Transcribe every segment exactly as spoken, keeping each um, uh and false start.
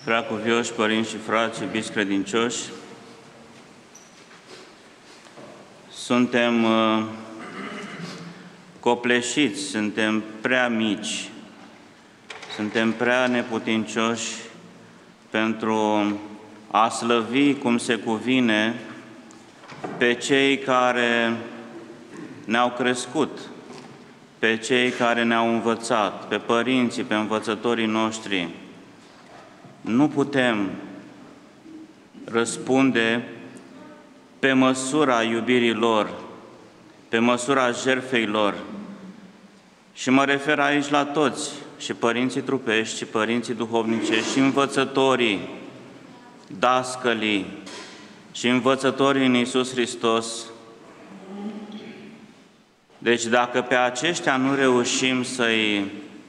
Preacuvioși părinți și frați, iubiți credincioși, suntem uh, copleșiți, suntem prea mici, suntem prea neputincioși pentru a slăvi cum se cuvine pe cei care ne-au crescut, pe cei care ne-au învățat, pe părinții, pe învățătorii noștri. Nu putem răspunde pe măsura iubirii lor, pe măsura jertfei lor. Și mă refer aici la toți, și părinții trupești, și părinții duhovnicești, și învățătorii, dascălii, și învățătorii în Iisus Hristos. Deci dacă pe aceștia nu reușim să-i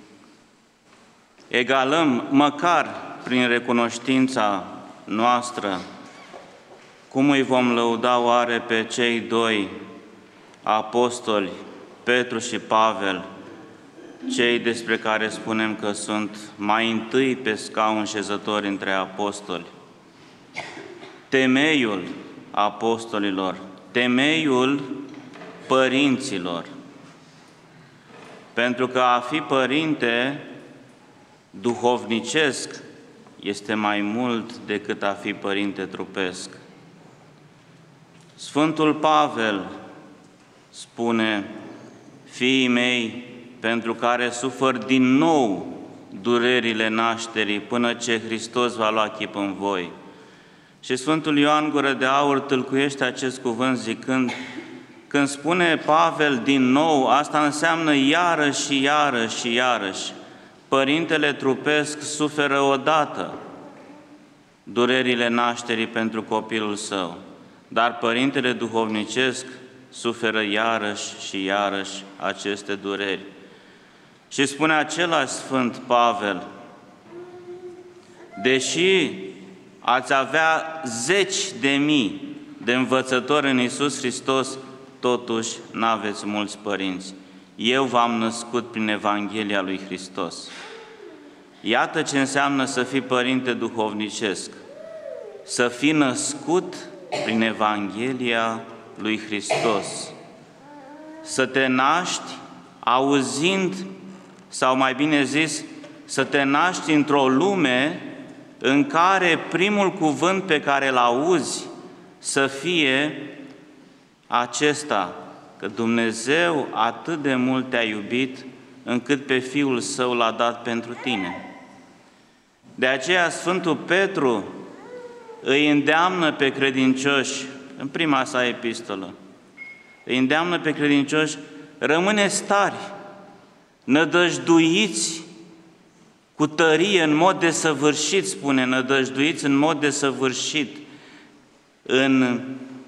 egalăm, măcar prin recunoștința noastră, cum îi vom lăuda oare pe cei doi apostoli, Petru și Pavel, cei despre care spunem că sunt mai întâi pe scaun șezători între apostoli? Temeiul apostolilor, temeiul părinților. Pentru că a fi părinte duhovnicesc este mai mult decât a fi părinte trupesc. Sfântul Pavel spune: fiii mei, pentru care sufăr din nou durerile nașterii, până ce Hristos va lua chip în voi. Și Sfântul Ioan Gură de Aur tâlcuiește acest cuvânt zicând: când spune Pavel din nou, asta înseamnă iarăși și iarăși și iarăși. Părintele trupesc suferă odată durerile nașterii pentru copilul său, dar părintele duhovnicesc suferă iarăși și iarăși aceste dureri. Și spune același Sfânt Pavel: deși ați avea zeci de mii de învățători în Iisus Hristos, totuși n-aveți mulți părinți. Eu v-am născut prin Evanghelia lui Hristos. Iată ce înseamnă să fii părinte duhovnicesc, să fii născut prin Evanghelia lui Hristos, să te naști auzind, sau mai bine zis, să te naști într-o lume în care primul cuvânt pe care îl auzi să fie acesta: că Dumnezeu atât de mult te-a iubit încât pe Fiul Său l-a dat pentru tine. De aceea Sfântul Petru îi îndeamnă pe credincioși, în prima sa epistolă, îi îndeamnă pe credincioși: rămâneți tari, nădăjduiți cu tărie, în mod desăvârșit, spune, nădăjduiți în mod desăvârșit în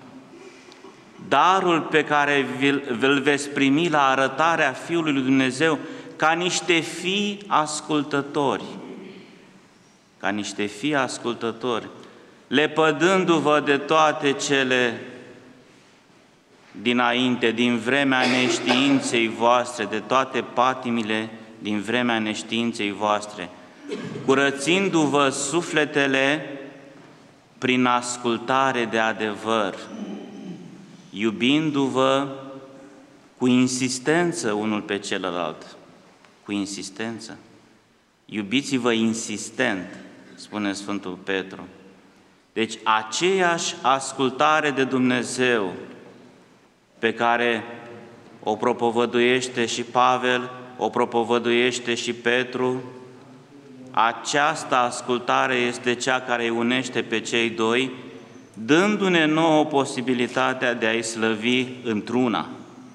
darul pe care îl veți primi la arătarea Fiului lui Dumnezeu, ca niște fii ascultători, ca niște fii ascultători, lepădându-vă de toate cele dinainte, din vremea neștiinței voastre, de toate patimile din vremea neștiinței voastre, curățindu-vă sufletele prin ascultare de adevăr, iubindu-vă cu insistență unul pe celălalt, cu insistență. Iubiți-vă insistent, spune Sfântul Petru. Deci aceeași ascultare de Dumnezeu pe care o propovăduiește și Pavel, o propovăduiește și Petru, această ascultare este cea care îi unește pe cei doi, dându-ne nouă posibilitatea de a-i slăvi într-una.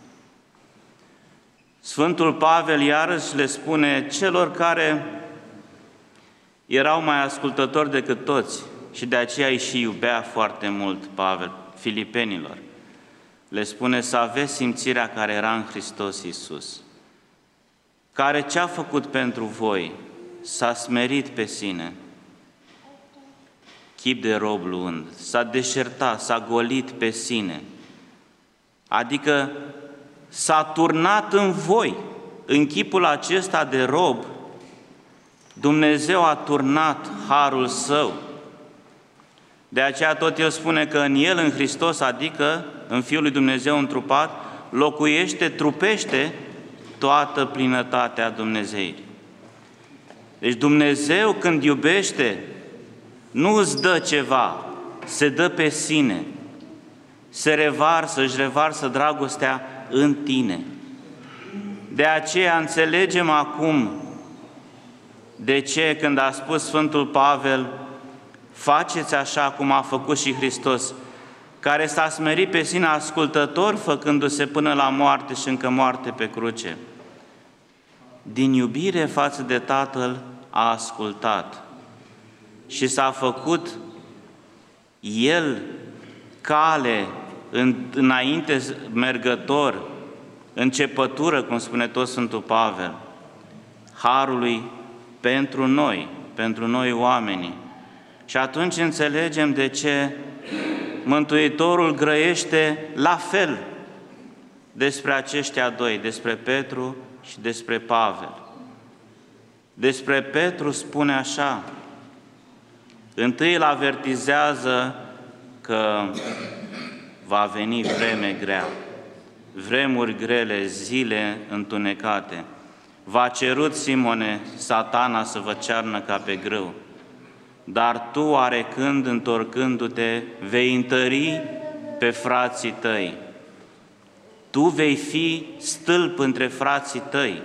Sfântul Pavel iarăși le spune celor care erau mai ascultători decât toți și de aceea îi și iubea foarte mult Pavel, filipenilor. Le spune să aveți simțirea care era în Hristos Iisus, care ce-a făcut pentru voi? S-a smerit pe sine, chip de rob luând, s-a deșertat, s-a golit pe sine, adică s-a turnat în voi, în chipul acesta de rob, Dumnezeu a turnat harul Său. De aceea tot El spune că în El, în Hristos, adică în Fiul lui Dumnezeu întrupat, locuiește, trupește toată plinătatea Dumnezeirii. Deci Dumnezeu când iubește, nu îți dă ceva, se dă pe sine, se revarsă, își revarsă dragostea în tine. De aceea înțelegem acum de ce când a spus Sfântul Pavel, faceți așa cum a făcut și Hristos, care s-a smerit pe sine ascultător, făcându-se până la moarte și încă moarte pe cruce. Din iubire față de Tatăl a ascultat și s-a făcut El cale în, înainte mergător, începătură, cum spune tot Sfântul Pavel, harului pentru noi, pentru noi oamenii. Și atunci înțelegem de ce Mântuitorul grăiește la fel despre aceștia doi, despre Petru și despre Pavel. Despre Petru spune așa, întâi îl avertizează că va veni vreme grea, vremuri grele, zile întunecate. V-a cerut, Simone, Satana să vă cearnă ca pe grâu, dar tu, oarecând, întorcându-te, vei întări pe frații tăi. Tu vei fi stâlp între frații tăi.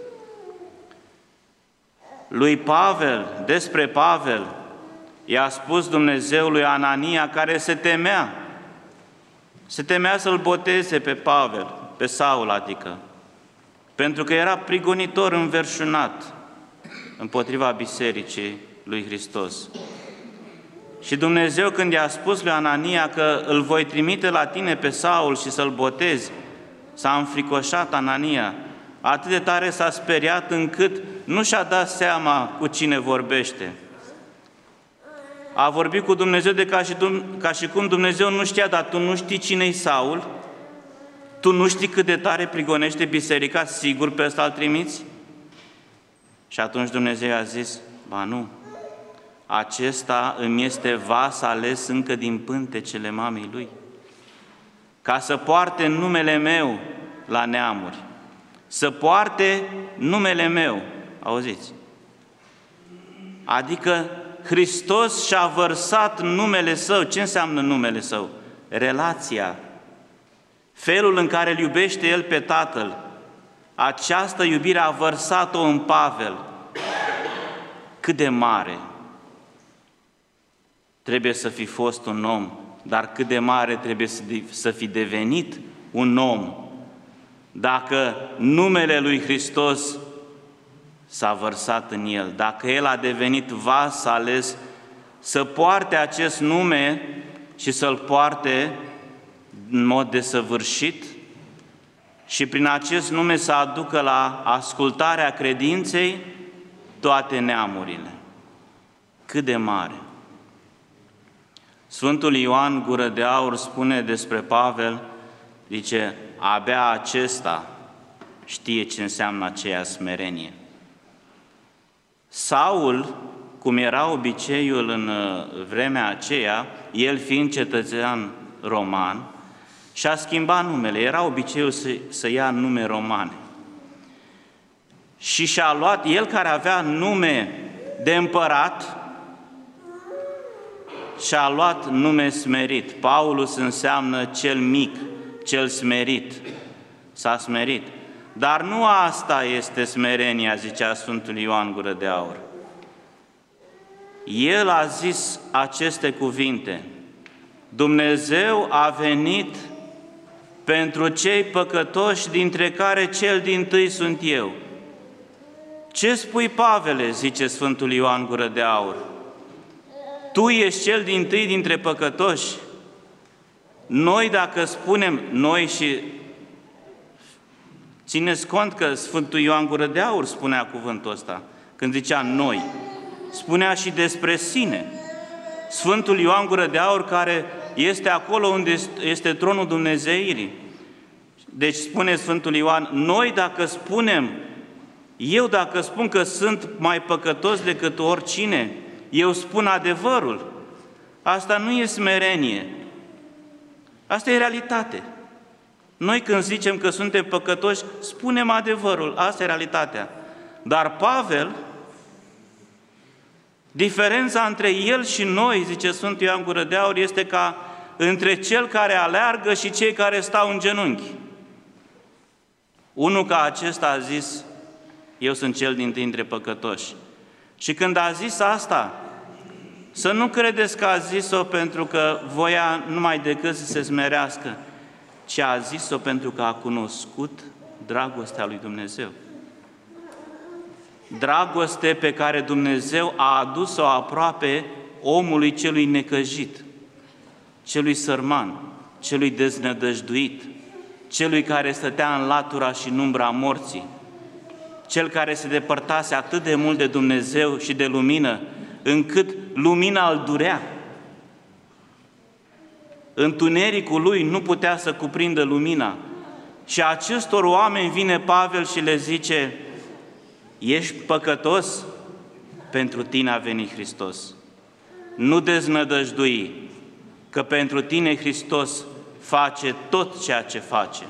Lui Pavel, despre Pavel, i-a spus Dumnezeu lui Anania, care se temea, se temea să-l boteze pe Pavel, pe Saul adică, pentru că era prigonitor înverșunat împotriva bisericii lui Hristos. Și Dumnezeu, când i-a spus lui Anania că îl voi trimite la tine pe Saul și să-l botezi, s-a înfricoșat Anania, atât de tare s-a speriat încât nu și-a dat seama cu cine vorbește. A vorbit cu Dumnezeu de ca și, ca și cum Dumnezeu nu știa, dar tu nu știi cine-i Saul? Tu nu știi cât de tare prigonește biserica? Sigur pe ăsta îl trimiți? Și atunci Dumnezeu a zis, ba nu, acesta îmi este vas ales încă din pântecele mamei lui, ca să poarte numele meu la neamuri, să poarte numele meu, auziți? Adică Hristos și-a vărsat numele Său. Ce înseamnă numele Său? Relația, felul în care îl iubește El pe Tatăl. Această iubire a vărsat-o în Pavel. Cât de mare trebuie să fi fost un om, dar cât de mare trebuie să fi devenit un om, dacă numele lui Hristos s-a vărsat în el, dacă el a devenit vas ales să poarte acest nume și să-l poarte în mod desăvârșit și prin acest nume să aducă la ascultarea credinței toate neamurile. Cât de mare! Sfântul Ioan Gură de Aur spune despre Pavel, zice, abia acesta știe ce înseamnă aceea smerenie. Saul, cum era obiceiul în vremea aceea, el fiind cetățean roman, și-a schimbat numele. Era obiceiul să, să ia nume romane. Și și-a luat, el care avea nume de împărat, și-a luat nume smerit. Paulus înseamnă cel mic, cel smerit. S-a smerit. Dar nu asta este smerenia, zicea Sfântul Ioan Gură de Aur. El a zis aceste cuvinte: Dumnezeu a venit pentru cei păcătoși, dintre care cel dintâi sunt eu. Ce spui, Pavele, zice Sfântul Ioan Gură de Aur? Tu ești cel dintâi dintre păcătoși? Noi, dacă spunem, noi și țineți cont că Sfântul Ioan Gură de Aur spunea cuvântul ăsta, când zicea noi, spunea și despre sine. Sfântul Ioan Gură de Aur, care este acolo unde este tronul Dumnezeirii. Deci spune Sfântul Ioan, noi dacă spunem Eu dacă spun că sunt mai păcătos decât oricine, eu spun adevărul. Asta nu e smerenie. Asta e realitate. Noi când zicem că suntem păcătoși, spunem adevărul. Asta e realitatea. Dar Pavel, diferența între el și noi, zice Sfântul Ioan Gură de Aur, este ca între cel care aleargă și cei care stau în genunchi. Unul ca acesta a zis, eu sunt cel dintâi dintre păcătoși. Și când a zis asta, să nu credeți că a zis-o pentru că voia numai decât să se smerească, ci a zis-o pentru că a cunoscut dragostea lui Dumnezeu. Dragoste pe care Dumnezeu a adus-o aproape omului celui necăjit, celui sărman, celui deznădăjduit, celui care stătea în latura și în umbra morții, cel care se depărtase atât de mult de Dumnezeu și de lumină, încât lumina îl durea. Întunericul lui nu putea să cuprindă lumina. Și acestor oameni vine Pavel și le zice, ești păcătos? Pentru tine a venit Hristos. Nu deznădăjdui, că pentru tine Hristos face tot ceea ce face.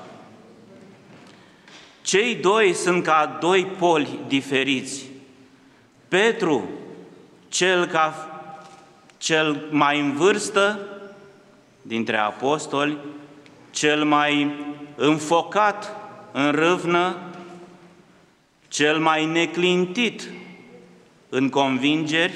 Cei doi sunt ca doi poli diferiți. Petru, cel, ca, cel mai în vârstă dintre apostoli, cel mai înfocat în râvnă, cel mai neclintit în convingeri.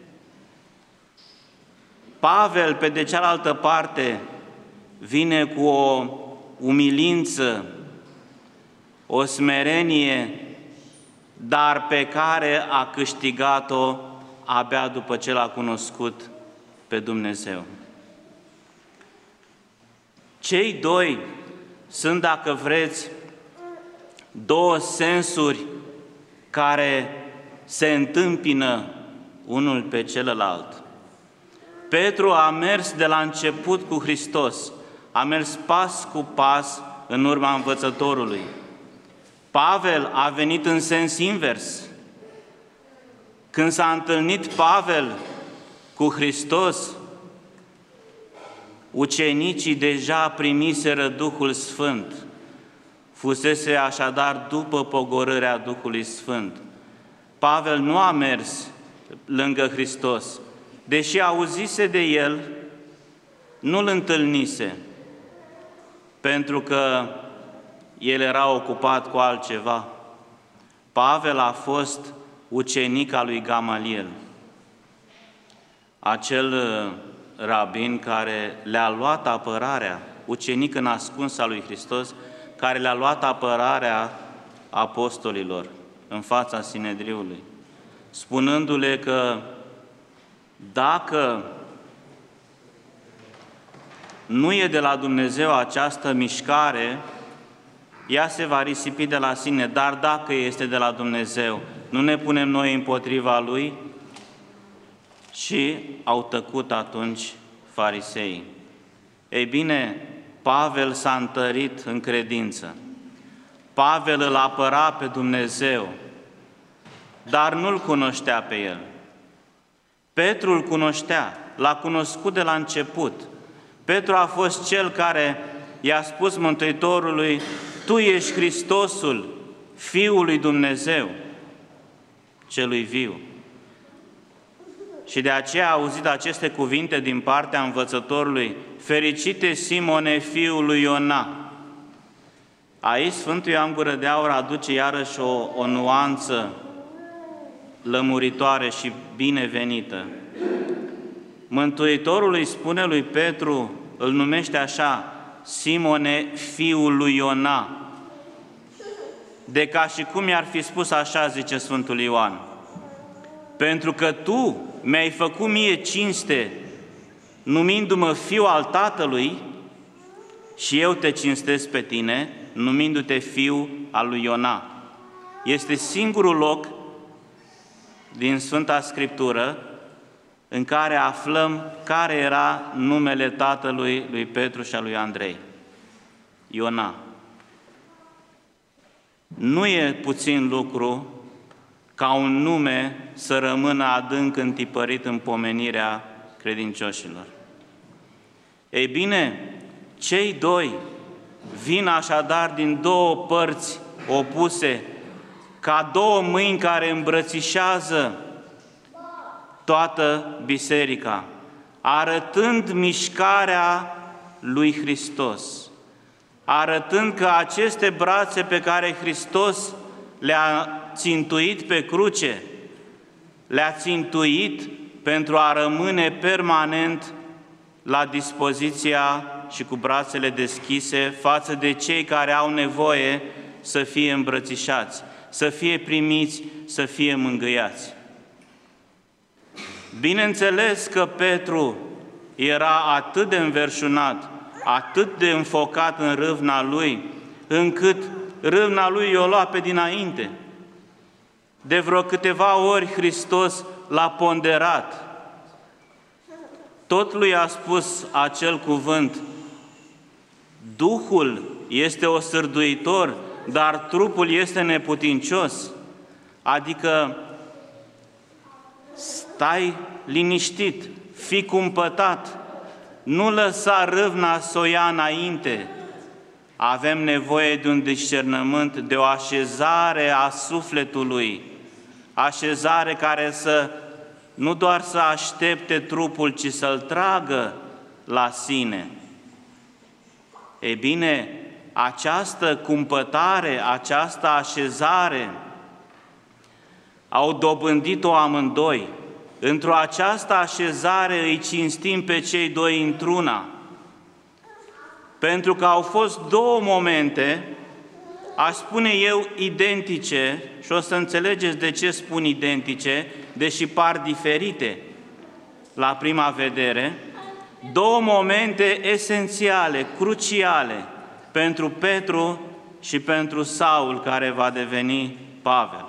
Pavel, pe de cealaltă parte, vine cu o umilință, o smerenie, dar pe care a câștigat-o abia după ce l-a cunoscut pe Dumnezeu. Cei doi sunt, dacă vreți, două sensuri care se întâmpină unul pe celălalt. Petru a mers de la început cu Hristos, a mers pas cu pas în urma învățătorului. Pavel a venit în sens invers. Când s-a întâlnit Pavel cu Hristos, ucenicii deja primiseră Duhul Sfânt. Fusese așadar după pogorârea Duhului Sfânt. Pavel nu a mers lângă Hristos, deși auzise de El, nu-L întâlnise, pentru că el era ocupat cu altceva. Pavel a fost ucenic al lui Gamaliel, acel rabin care le-a luat apărarea, ucenic în ascuns al lui Hristos, care le-a luat apărarea apostolilor în fața Sinedriului, spunându-le că dacă nu e de la Dumnezeu această mișcare, ea se va risipi de la sine, dar dacă este de la Dumnezeu, nu ne punem noi împotriva Lui? Și au tăcut atunci fariseii. Ei bine, Pavel s-a întărit în credință. Pavel îl apăra pe Dumnezeu, dar nu-L cunoștea pe El. Petru îl cunoștea, l-a cunoscut de la început. Petru a fost cel care i-a spus Mântuitorului, Tu ești Hristosul, Fiul lui Dumnezeu, celui viu. Și de aceea a auzit aceste cuvinte din partea învățătorului, Fericite Simone, fiul lui Iona. Aici Sfântul Ioan Gură de Aur aduce iarăși o, o nuanță lămuritoare și binevenită. Mântuitorul îi spune lui Petru, îl numește așa, Simone, fiul lui Iona. De ca și cum i-ar fi spus așa, zice Sfântul Ioan, pentru că tu mi-ai făcut mie cinste numindu-mă fiu al Tatălui și eu te cinstesc pe tine numindu-te fiu al lui Iona. Este singurul loc din Sfânta Scriptură în care aflăm care era numele tatălui lui Petru și al lui Andrei. Iona. Nu e puțin lucru ca un nume să rămână adânc întipărit în pomenirea credincioșilor. Ei bine, cei doi vin așadar din două părți opuse, ca două mâini care îmbrățișează toată biserica, arătând mișcarea lui Hristos, arătând că aceste brațe pe care Hristos le-a țintuit pe cruce, le-a țintuit pentru a rămâne permanent la dispoziția și cu brațele deschise față de cei care au nevoie să fie îmbrățișați, să fie primiți, să fie mângâiați. Bineînțeles că Petru era atât de înverșunat, atât de înfocat în râvna lui, încât râvna lui i-o lua pe dinainte. De vreo câteva ori Hristos l-a ponderat. Tot lui a spus acel cuvânt: Duhul este osârduitor, dar trupul este neputincios. Adică stai liniștit, fii cumpătat, nu lăsa râvna să o ia înainte. Avem nevoie de un discernământ, de o așezare a sufletului, așezare care să nu doar să aștepte trupul, ci să-l tragă la sine. Ei bine, această cumpătare, această așezare au dobândit-o amândoi. Într-o această așezare îi cinstim pe cei doi într-una, pentru că au fost două momente, aș spune eu, identice, și o să înțelegeți de ce spun identice, deși par diferite la prima vedere, două momente esențiale, cruciale pentru Petru și pentru Saul, care va deveni Pavel.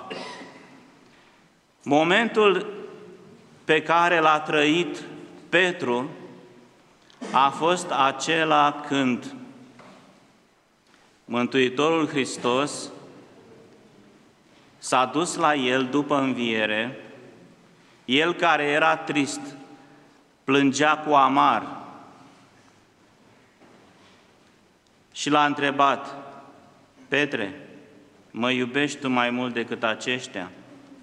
Momentul pe care l-a trăit Petru a fost acela când Mântuitorul Hristos s-a dus la el după înviere, el care era trist, plângea cu amar și l-a întrebat: Petre, mă iubești tu mai mult decât aceștia?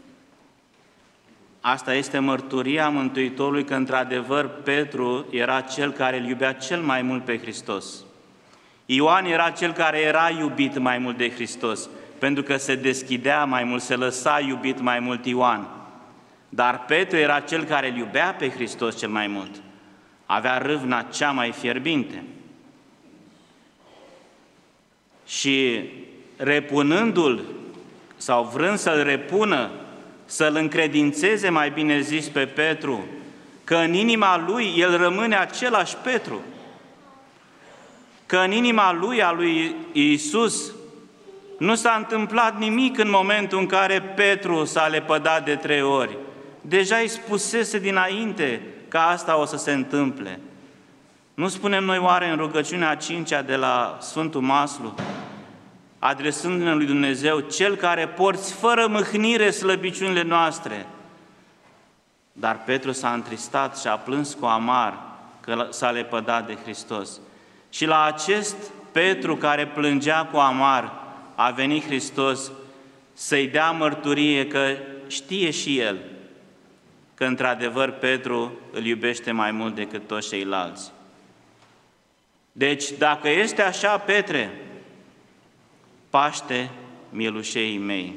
Asta este mărturia Mântuitorului că, într-adevăr, Petru era cel care îl iubea cel mai mult pe Hristos. Ioan era cel care era iubit mai mult de Hristos, pentru că se deschidea mai mult, se lăsa iubit mai mult Ioan. Dar Petru era cel care îl iubea pe Hristos cel mai mult. Avea râvna cea mai fierbinte. Și repunându-l, sau vrând să-l repună, să-l încredințeze, mai bine zis, pe Petru, că în inima lui el rămâne același Petru, că în inima lui, a lui Iisus, nu s-a întâmplat nimic în momentul în care Petru s-a lepădat de trei ori. Deja îi spusese dinainte că asta o să se întâmple. Nu spunem noi oare în rugăciunea a cincea de la Sfântul Maslu, adresându-ne lui Dumnezeu, Cel care porți fără mâhnire slăbiciunile noastre? Dar Petru s-a întristat și a plâns cu amar că s-a lepădat de Hristos. Și la acest Petru care plângea cu amar a venit Hristos să-i dea mărturie că știe și el că într-adevăr Petru îl iubește mai mult decât toți ceilalți. Deci, dacă este așa, Petre, paște mielușeii mei.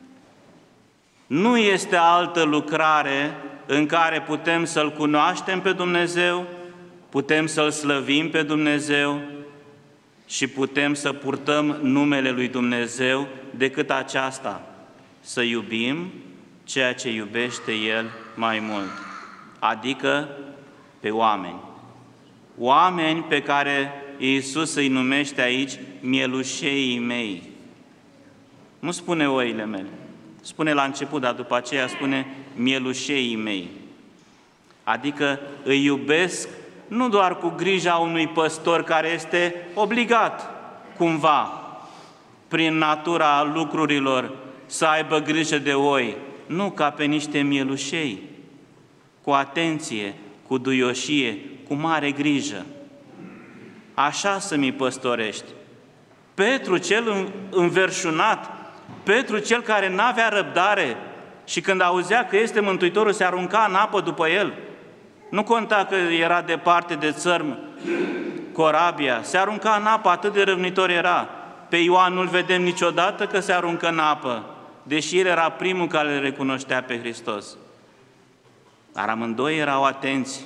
Nu este altă lucrare în care putem să-L cunoaștem pe Dumnezeu, putem să-L slăvim pe Dumnezeu și putem să purtăm numele lui Dumnezeu decât aceasta, să iubim ceea ce iubește El mai mult, adică pe oameni. Oameni pe care Iisus îi numește aici mielușeii mei. Nu spune oile mele, spune la început, dar după aceea spune mielușeii mei. Adică îi iubesc nu doar cu grija unui păstor care este obligat, cumva, prin natura lucrurilor, să aibă grijă de oi, nu ca pe niște mielușei, cu atenție, cu duioșie, cu mare grijă. Așa să mi păstorești. Petru cel înverșunat, Petru cel care n-avea răbdare și când auzea că este Mântuitorul se arunca în apă după el. Nu conta că era departe de țărm corabia, se arunca în apă, atât de râvnitor era. Pe Ioan nu-l vedem niciodată că se aruncă în apă, deși el era primul care îl recunoștea pe Hristos. Dar amândoi erau atenți.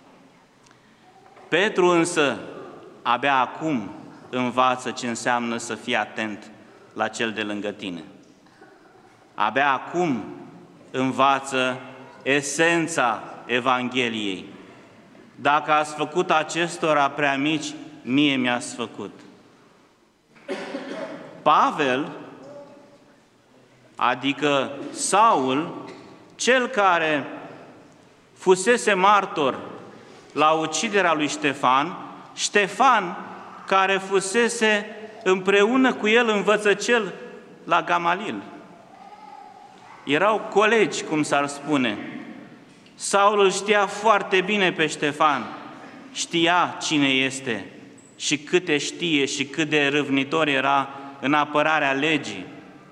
Petru însă abia acum învață ce înseamnă să fii atent la cel de lângă tine. Abia acum învață esența Evangheliei. Dacă ați făcut acestora prea mici, mie mi-ați făcut. Pavel, adică Saul, cel care fusese martor la uciderea lui Ștefan, Ștefan, care fusese împreună cu el învățăcel la Gamalil. Erau colegi, cum s-ar spune. Saul îl știa foarte bine pe Ștefan, știa cine este și câte știe și cât de râvnitor era în apărarea legii.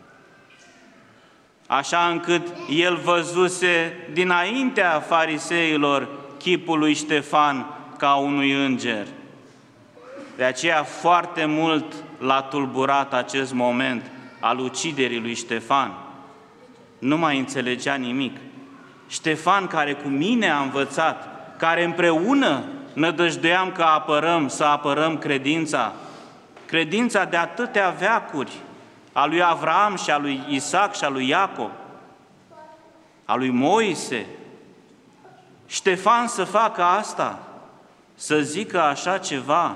Așa încât el văzuse dinaintea fariseilor chipul lui Ștefan ca unui înger. De aceea foarte mult l-a tulburat acest moment al uciderii lui Ștefan. Nu mai înțelegea nimic. Ștefan, care cu mine a învățat, care împreună nădăjduiam că apărăm, să apărăm credința, credința de atâtea veacuri, a lui Avraam și a lui Isaac și a lui Iacov, a lui Moise. Ștefan să facă asta, să zică așa ceva,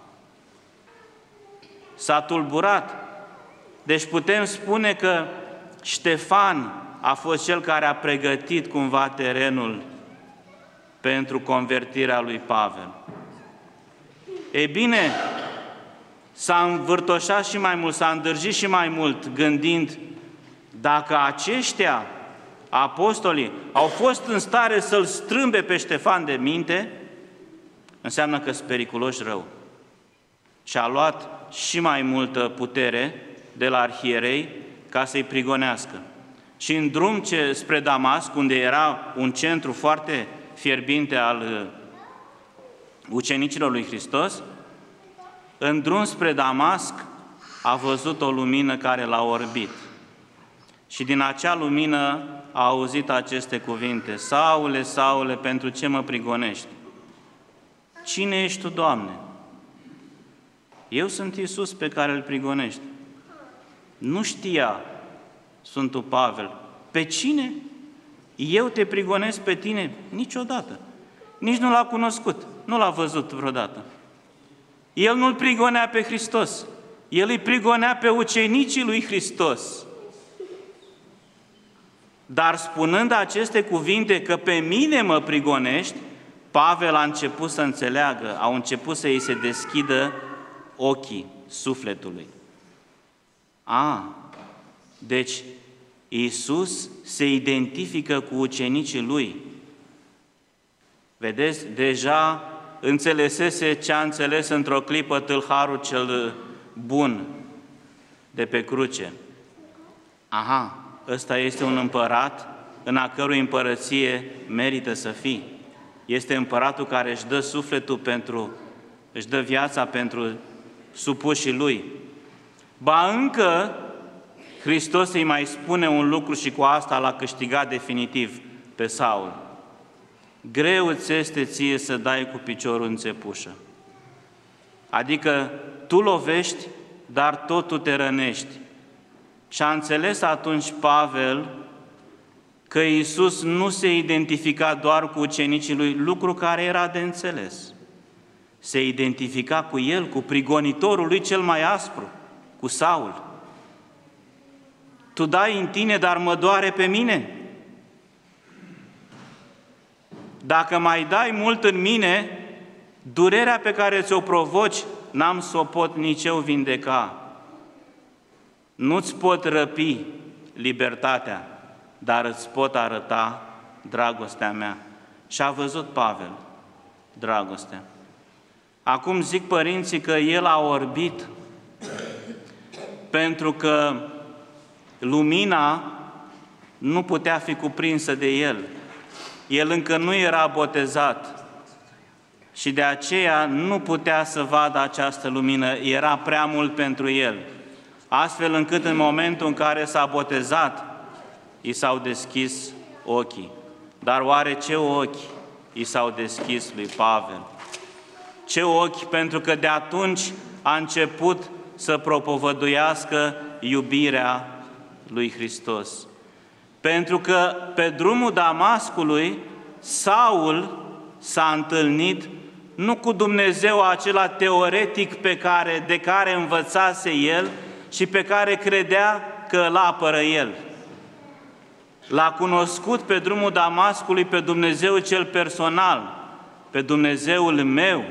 s-a tulburat. Deci putem spune că Ștefan a fost cel care a pregătit cumva terenul pentru convertirea lui Pavel. Ei bine, s-a învârtoșat și mai mult, s-a îndârjit și mai mult, gândind, dacă aceștia, apostolii, au fost în stare să-l strâmbe pe Ștefan de minte, înseamnă că sunt periculoși rău. Și a luat și mai multă putere de la arhierei ca să-i prigonească. Și în drum ce, spre Damasc, unde era un centru foarte fierbinte al ucenicilor lui Hristos, în drum spre Damasc a văzut o lumină care l-a orbit. Și din acea lumină a auzit aceste cuvinte: Saule, Saule, pentru ce mă prigonești? Cine ești tu, Doamne? Eu sunt Iisus pe care îl prigonești. Nu știa Sfântul Pavel. Pe cine? Eu te prigonesc pe tine? Niciodată. Nici nu l-a cunoscut, nu l-a văzut vreodată. El nu-l prigonea pe Hristos, el îi prigonea pe ucenicii lui Hristos. Dar spunând aceste cuvinte, că pe mine mă prigonești, Pavel a început să înțeleagă, au început să îi se deschidă ochii sufletului. A, deci Iisus se identifică cu ucenicii Lui. Vedeți, deja înțelesese ce a înțeles într-o clipă tâlharul cel bun de pe cruce. Aha, ăsta este un împărat în a cărui împărăție merită să fii. Este împăratul care își dă sufletul pentru, își dă viața pentru supușii Lui. Ba încă, Hristos îi mai spune un lucru și cu asta l-a câștigat definitiv pe Saul. Greu ți este ție să dai cu piciorul în țepușă. Adică tu lovești, dar tot tu te rănești. Și a înțeles atunci Pavel că Iisus nu se identifica doar cu ucenicii Lui, lucru care era de înțeles. Se identifica cu el, cu prigonitorul lui cel mai aspru, cu Saul. Tu dai în tine, dar mă doare pe mine. Dacă mai dai mult în mine, durerea pe care ți-o provoci, n-am să o pot nici eu vindeca. Nu-ți pot răpi libertatea, dar îți pot arăta dragostea mea. Și a văzut Pavel dragostea. Acum zic părinții că el a orbit pentru că lumina nu putea fi cuprinsă de el. El încă nu era botezat și de aceea nu putea să vadă această lumină, era prea mult pentru el. Astfel încât în momentul în care s-a botezat, i s-au deschis ochii. Dar oare ce ochi i s-au deschis lui Pavel? Ce ochi? Pentru că de atunci a început să propovăduiască iubirea lui Hristos. Pentru că pe drumul Damascului, Saul s-a întâlnit nu cu Dumnezeu acela teoretic pe care, de care învățase el și pe care credea că îl apără el. L-a cunoscut pe drumul Damascului pe Dumnezeu cel personal, pe Dumnezeul meu.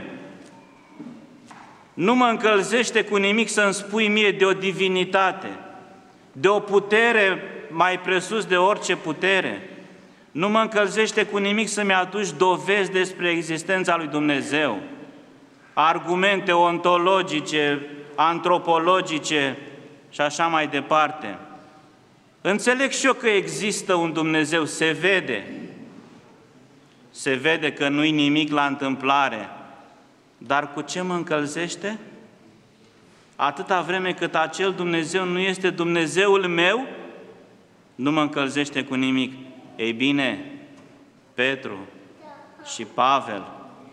Nu mă încălzește cu nimic să-mi spui mie de o divinitate, de o putere mai presus de orice putere. Nu mă încălzește cu nimic să-mi aduci dovezi despre existența lui Dumnezeu, argumente ontologice, antropologice și așa mai departe. Înțeleg și eu că există un Dumnezeu, se vede. Se vede că nu-i nimic la întâmplare. Dar cu ce mă încălzește? Atâta vreme cât acel Dumnezeu nu este Dumnezeul meu, nu mă încălzește cu nimic. Ei bine, Petru și Pavel,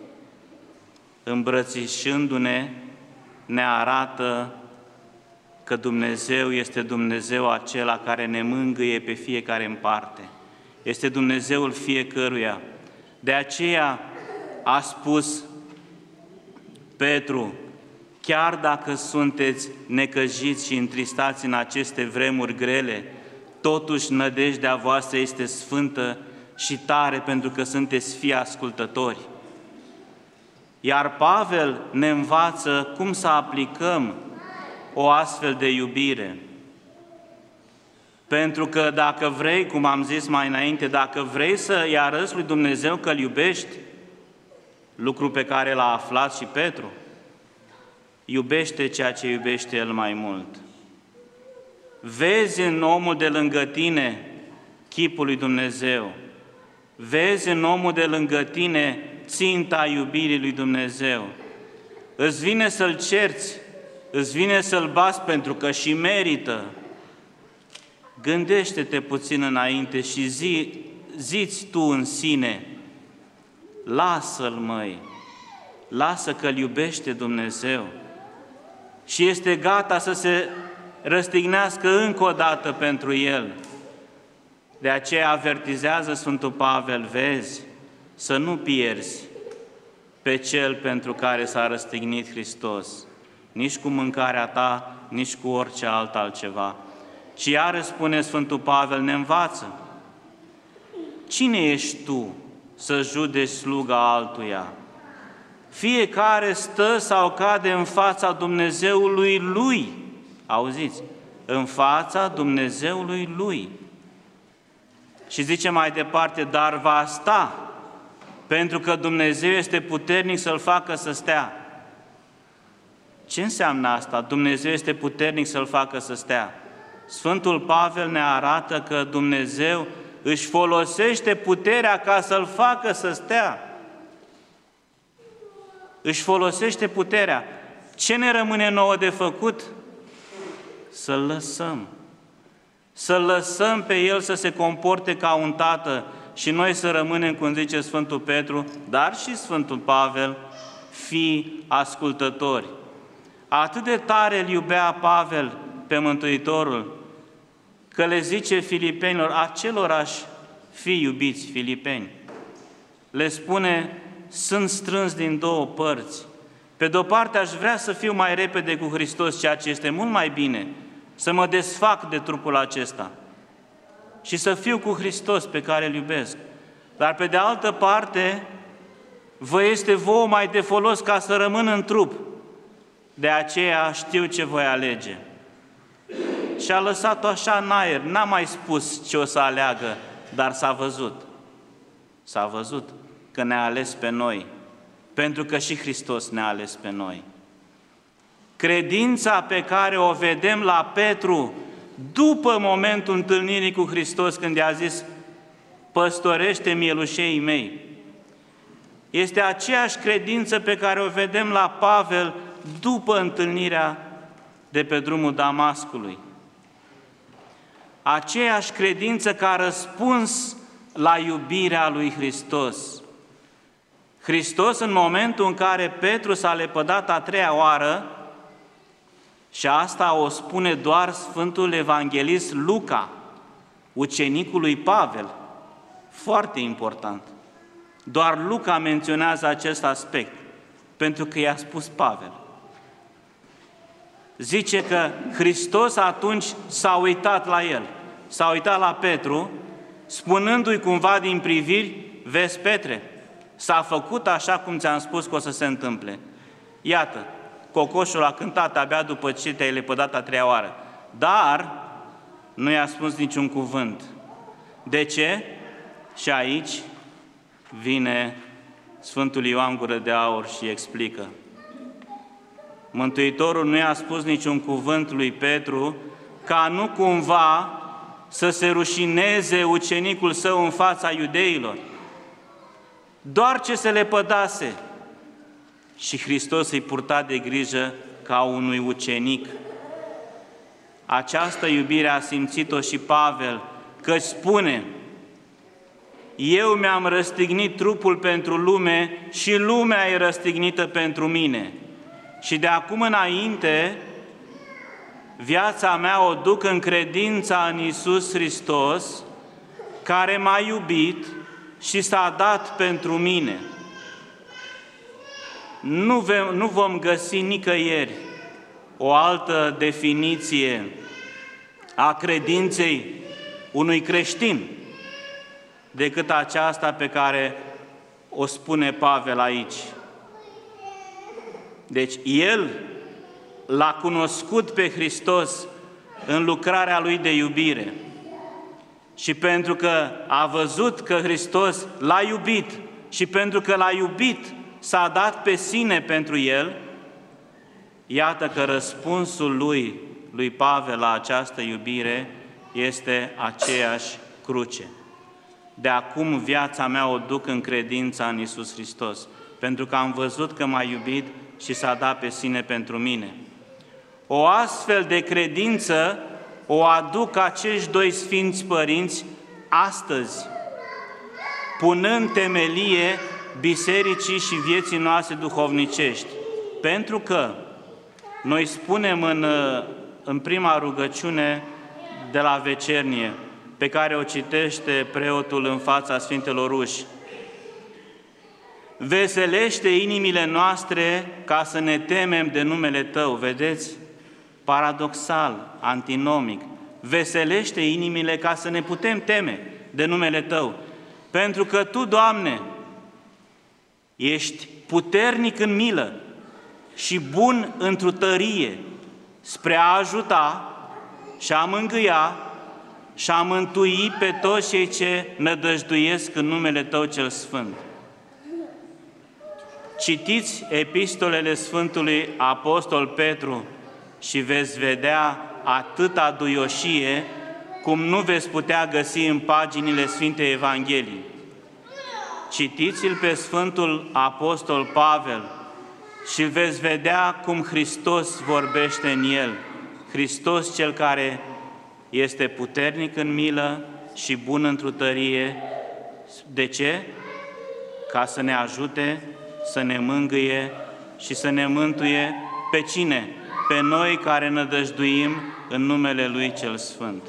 îmbrățișându-ne, ne arată că Dumnezeu este Dumnezeu acela care ne mângâie pe fiecare în parte. Este Dumnezeul fiecăruia. De aceea a spus Petru, chiar dacă sunteți necăjiți și întristați în aceste vremuri grele, totuși nădejdea voastră este sfântă și tare pentru că sunteți fii ascultători. Iar Pavel ne învață cum să aplicăm o astfel de iubire. Pentru că dacă vrei, cum am zis mai înainte, dacă vrei să-i arăți lui Dumnezeu că îl iubești, lucru pe care l-a aflat și Petru, iubește ceea ce iubește el mai mult. Vezi în omul de lângă tine chipul lui Dumnezeu. Vezi în omul de lângă tine ținta iubirii lui Dumnezeu. Îți vine să-l cerți, îți vine să-l bați pentru că și merită. Gândește-te puțin înainte și zi, zi-ți tu în sine, lasă-l, măi, lasă că-l iubește Dumnezeu și este gata să se răstignească încă o dată pentru el. De aceea avertizează Sfântul Pavel, vezi, să nu pierzi pe cel pentru care s-a răstignit Hristos, nici cu mâncarea ta, nici cu orice alt altceva. Și iară spune Sfântul Pavel, ne învață. Cine ești tu să judeci sluga altuia? Fiecare stă sau cade în fața Dumnezeului lui. Auziți? În fața Dumnezeului lui. Și zice mai departe, dar va sta, pentru că Dumnezeu este puternic să-l facă să stea. Ce înseamnă asta? Dumnezeu este puternic să-l facă să stea. Sfântul Pavel ne arată că Dumnezeu își folosește puterea ca să-l facă să stea. Își folosește puterea. Ce ne rămâne nouă de făcut? Să-l lăsăm. Să-l lăsăm pe el să se comporte ca un tată și noi să rămânem, cum zice Sfântul Petru, dar și Sfântul Pavel, fii ascultători. Atât de tare îl iubea Pavel pe Mântuitorul, că le zice filipenilor, acelorași fii iubiți filipeni, le spune, sunt strâns din două părți. Pe de-o parte aș vrea să fiu mai repede cu Hristos, ceea ce este mult mai bine, să mă desfac de trupul acesta și să fiu cu Hristos pe care îl iubesc. Dar pe de altă parte, vă este vouă mai de folos ca să rămân în trup. De aceea știu ce voi alege. și a lăsat-o așa în aer, n-a mai spus ce o să aleagă, dar s-a văzut. S-a văzut că ne-a ales pe noi, pentru că și Hristos ne-a ales pe noi. Credința pe care o vedem la Petru după momentul întâlnirii cu Hristos, când i-a zis: păstorește mielușeii mei, este aceeași credință pe care o vedem la Pavel după întâlnirea de pe drumul Damascului. Aceeași credință ca răspuns la iubirea lui Hristos. Hristos, în momentul în care Petru s-a lepădat a treia oară, și asta o spune doar Sfântul Evanghelist Luca, ucenicul lui Pavel, foarte important. Doar Luca menționează acest aspect, pentru că i-a spus Pavel. Zice că Hristos atunci s-a uitat la el, s-a uitat la Petru, spunându-i cumva din priviri: vezi, Petre, s-a făcut așa cum ți-am spus că o să se întâmple. Iată, cocoșul a cântat abia după ce te-ai lepădat a treia oară, dar nu i-a spus niciun cuvânt. De ce? Și aici vine Sfântul Ioan Gură de Aur și explică. Mântuitorul nu i-a spus niciun cuvânt lui Petru ca nu cumva să se rușineze ucenicul său în fața iudeilor. Doar ce se lepădase și Hristos îi purta de grijă ca unui ucenic. Această iubire a simțit-o și Pavel, căci spune: eu mi-am răstignit trupul pentru lume și lumea e răstignită pentru mine. Și de acum înainte, viața mea o duc în credința în Iisus Hristos, care m-a iubit și s-a dat pentru mine. Nu, ve- nu vom găsi nicăieri o altă definiție a credinței unui creștin decât aceasta pe care o spune Pavel aici. Deci el l-a cunoscut pe Hristos în lucrarea lui de iubire și pentru că a văzut că Hristos l-a iubit și pentru că l-a iubit, s-a dat pe sine pentru el, iată că răspunsul lui, lui Pavel la această iubire este aceeași cruce. De acum viața mea o duc în credința în Iisus Hristos, pentru că am văzut că m-a iubit și s-a dat pe sine pentru mine. O astfel de credință o aduc acești doi Sfinți Părinți astăzi, punând temelie bisericii și vieții noastre duhovnicești. Pentru că noi spunem în, în prima rugăciune de la vecernie, pe care o citește preotul în fața Sfintelor Uși: veselește inimile noastre ca să ne temem de numele Tău. Vedeți? Paradoxal, antinomic. Veselește inimile ca să ne putem teme de numele Tău. Pentru că Tu, Doamne, ești puternic în milă și bun într-o tărie, spre a ajuta și a mângâia și a mântui pe toți cei ce nădăjduiesc în numele Tău cel Sfânt. Citiți epistolele Sfântului Apostol Petru și veți vedea atâta duioșie cum nu veți putea găsi în paginile Sfintei Evangheliei. Citiți-l pe Sfântul Apostol Pavel și veți vedea cum Hristos vorbește în el. Hristos cel care este puternic în milă și bun într-o tărie. De ce? Ca să ne ajute, să ne mângâie și să ne mântuie pe cine? Pe noi care nădăjduim în numele Lui cel Sfânt.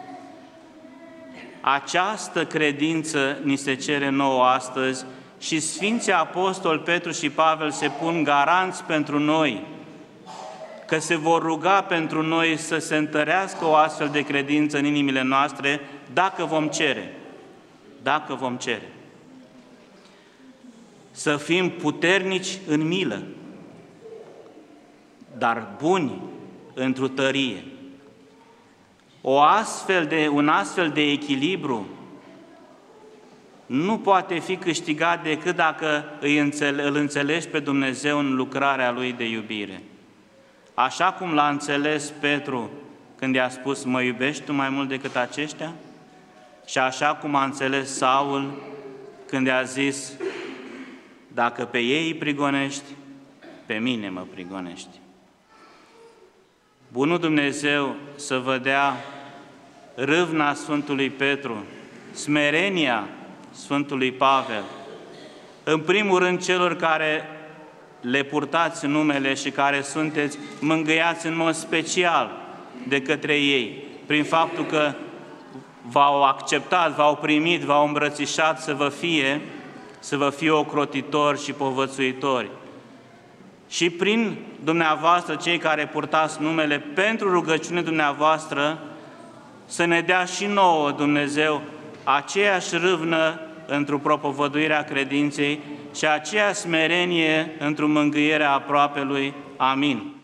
Această credință ni se cere nouă astăzi și Sfinții Apostoli Petru și Pavel se pun garanți pentru noi, că se vor ruga pentru noi să se întărească o astfel de credință în inimile noastre, dacă vom cere. Dacă vom cere. Să fim puternici în milă, dar buni într-o tărie. O astfel de, un astfel de echilibru nu poate fi câștigat decât dacă îi înțele, îl înțelegi pe Dumnezeu în lucrarea Lui de iubire. Așa cum l-a înțeles Petru când i-a spus, mă iubești tu mai mult decât aceștia? Și așa cum a înțeles Saul când i-a zis, dacă pe ei îi prigonești, pe mine mă prigonești. Bunul Dumnezeu să vă dea râvna Sfântului Petru, smerenia Sfântului Pavel, în primul rând celor care le purtați numele și care sunteți mângâiați în mod special de către ei, prin faptul că v-au acceptat, v-au primit, v-au îmbrățișat să vă fie, să vă fie ocrotitori și povățuitori. Și prin dumneavoastră, cei care purtați numele, pentru rugăciune dumneavoastră, să ne dea și nouă Dumnezeu aceeași râvnă într-o propovăduirea credinței și aceeași smerenie într-o mângâiere a aproapelui. Amin.